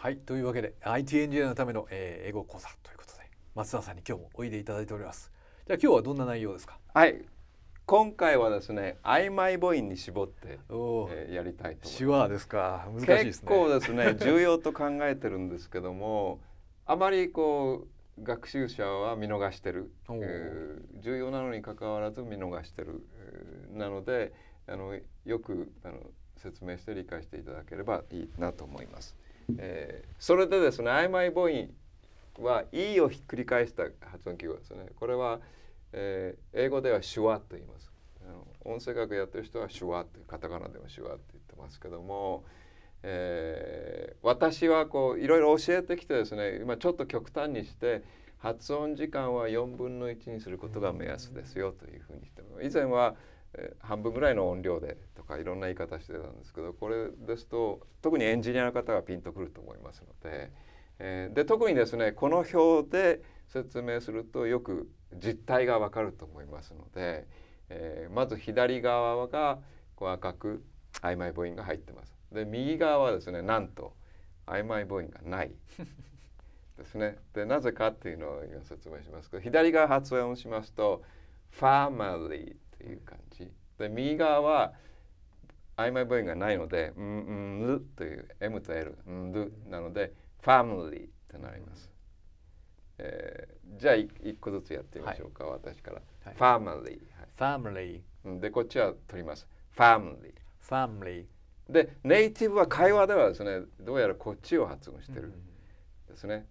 はい、というわけで IT エンジニアのための、英語講座ということで松田さんに今日もおいでいただいております。じゃあ今日はどんな内容ですか？ はい、今回はですね、曖昧母音に絞って、やりたいと思います。 手話ですか。難しいですね。 結構ですね、重要と考えてるんですけども、あまりこう学習者は見逃してる、重要なのに関わらず見逃してる、なのでよく説明して理解していただければいいなと思います。それでですね、曖昧母音は E をひっくり返した発音記号ですね。これは、英語では手話と言います。音声学やってる人は手話ってカタカナでも手話って言ってますけども、私はこういろいろ教えてきてですね、今ちょっと極端にして発音時間は4分の1にすることが目安ですよというふうにしてます。以前は、半分ぐらいの音量でとかいろんな言い方してたんですけど、これですと特にエンジニアの方がピンとくると思いますので、で特にですねこの表で説明するとよく実態がわかると思いますので、まず左側がこう赤く曖昧母音が入ってます。で右側はですねなんと曖昧母音がないですね。でなぜかっていうのを今説明しますけど、左側発音しますとファミリーという感じで、右側は曖昧母音がないのでルという M と L ルなのでファミリーとなります。じゃあ一個ずつやってみましょうか、私から。ファミリー。 ファミリー。でこっちは取ります。ファミリー。 ファミリー。 でネイティブは会話ではですね、どうやらこっちを発音してるですね。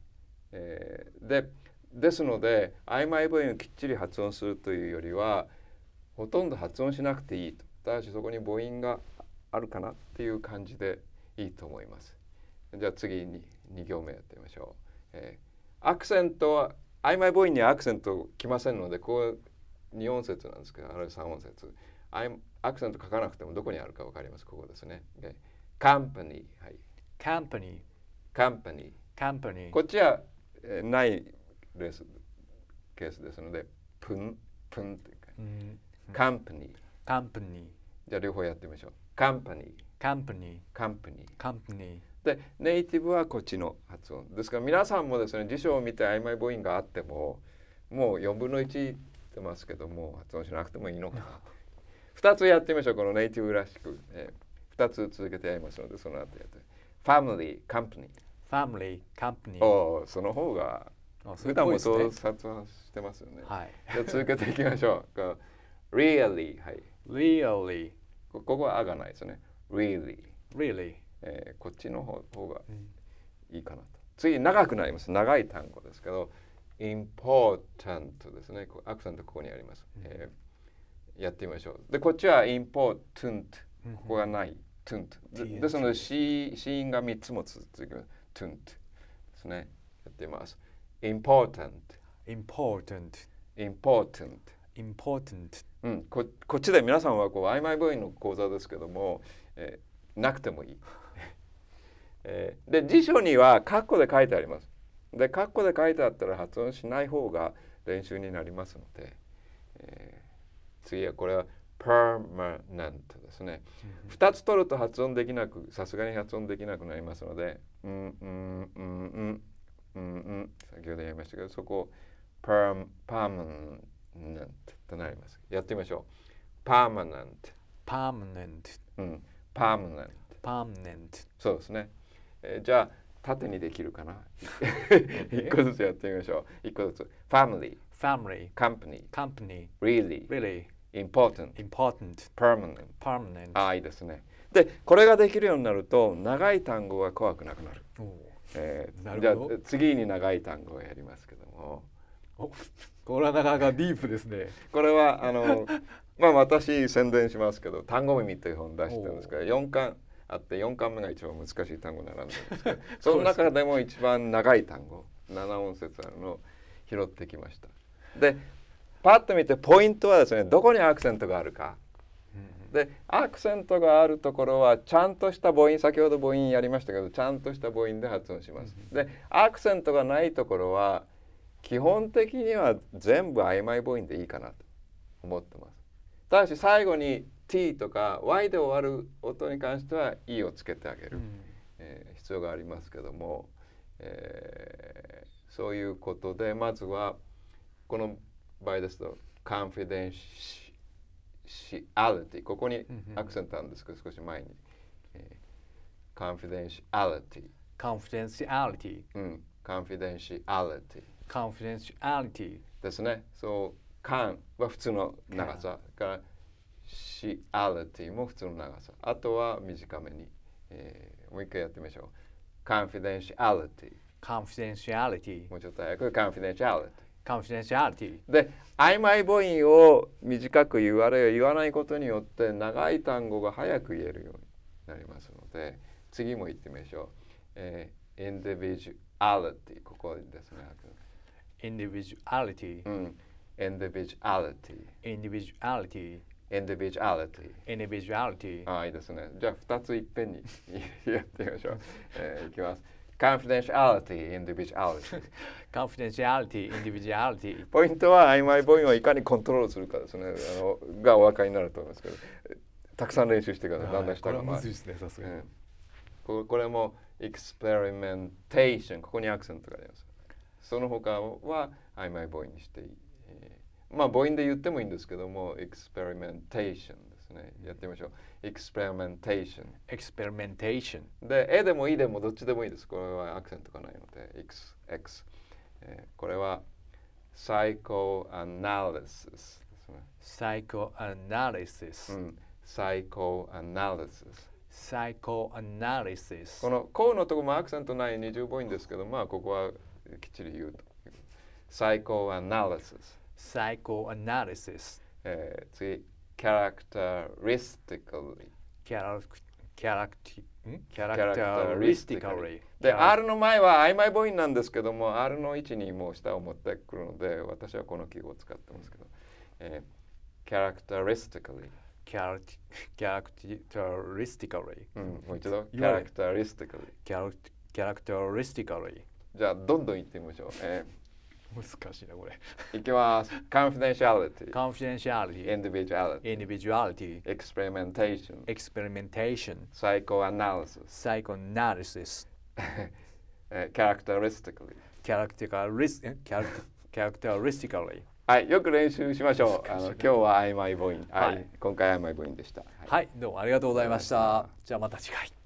ですので曖昧母音をきっちり発音するというよりはほとんど発音しなくていいと。ただしそこに母音があるかなっていう感じでいいと思います。じゃあ次に2行目やってみましょう。アクセントは曖昧母音にはアクセントきませんので、こう2音節なんですけど、あるいは3音節。アクセント書かなくてもどこにあるか分かります。ここですね。カンパニー。はい。 カンパニー。 カンパニー。 カンパニー。 こっちは、ないケースですので、プンっていうか。カンパニー。 カンパニー。 じゃあ両方やってみましょう。カンパニー。 カンパニー。 カンパニー。 カンパニー。 でネイティブはこっちの発音ですから、皆さんもですね辞書を見て曖昧母音があってももう4分の1言ってますけども発音しなくてもいいのかな2つやってみましょう。このネイティブらしく、2つ続けてやりますのでその後やってファミリーカンパニー。 ファミリーカンパニー。 おお、その方が普段もそう発音してますよね。 はい。 じゃあ続けていきましょう。really。 はい。 really。 ここはあがないですね。 really。 こっちの方がいいかなと。次長くなります。長い単語ですけど important ですね。アクセントここにあります。やってみましょう。でこっちは important、 ここがない tunt ですので 子音が3つも続きます。 tunt ですね。やってみます。 important。 こっちで皆さんはこう曖昧母音の講座ですけども、なくてもいい。で辞書にはカッコで書いてあります。でカッコで書いてあったら発音しない方が練習になりますので、次はこれは permanent ですね。2つ取ると発音できなく、さすがに発音できなくなりますので先ほど言いましたけど、そこを permanent となります。やってみましょう。 permanent。 そうですね。じゃあ縦にできるかな。一個ずつやってみましょう。一個ずつ。family、company、really、important、permanent。いいですね。でこれができるようになると長い単語が怖くなくなる。じゃあ次に長い単語をやりますけども。 これはなかなかディープですね。 これは私宣伝しますけど、単語耳という本出してるんですけど、4巻あって4巻目が一番難しい単語並んでるんですけどその中でも一番長い単語7音節あるのを拾ってきました。でパッと見てポイントはですね、どこにアクセントがあるか。でアクセントがあるところはちゃんとした母音、先ほど母音やりましたけどちゃんとした母音で発音します。でアクセントがないところは基本的には全部曖昧母音でいいかなと思ってます。ただし最後に t とか y で終わる音に関しては e をつけてあげる、 必要がありますけども、そういうことでまずはこの場合ですとconfidentiality、ここにアクセントあるんですけど少し前に、confidentiality、 confidentiality ですね。そう、can は普通の長さから reality も普通の長さ、あとは短めに、もう一回やってみましょう。confidentiality、もうちょっと早く confidentiality。で、曖昧母音を短く言われ言わないことによって長い単語が早く言えるようになりますので、次も言ってみましょう。individuality、ここですね。 individuality、individuality。 ああ、いいですね。じゃあ2ついっぺんにやってみましょう。いきます。confidentiality、individuality。ポイントは曖昧母音をいかにコントロールするかですね。がお分かりになると思いますけど、たくさん練習してください。だんだんしたがこれはむずいですね、さすがに。 これも experimentation、ここにアクセントがあります。その他は曖昧母音にしていい。まあ母音で言ってもいいんですけども、experimentation ですね。やってみましょう。experimentation。で、えでもいでもどっちでもいいです。これはアクセントがないので、x。これは psychoanalysis ですね。 psychoanalysis。 このこうのところもアクセントない二重母音ですけど、まあここはきっちり言うと。psychoanalysis。次、characteristically。で、R の前は曖昧母音なんですけども、R の位置にもう下を持ってくるので、私はこの記号を使ってますけど、characteristically。もう一度、 characteristically。 じゃあ、どんどん言ってみましょう。 難しいなこれ。 いきます。confidentiality、 individuality、 experimentation、psychoanalysis、characteristically。はい、よく練習しましょう。今日は曖昧母音、今回曖昧母音でした。 はい、どうもありがとうございました。じゃあまた次回。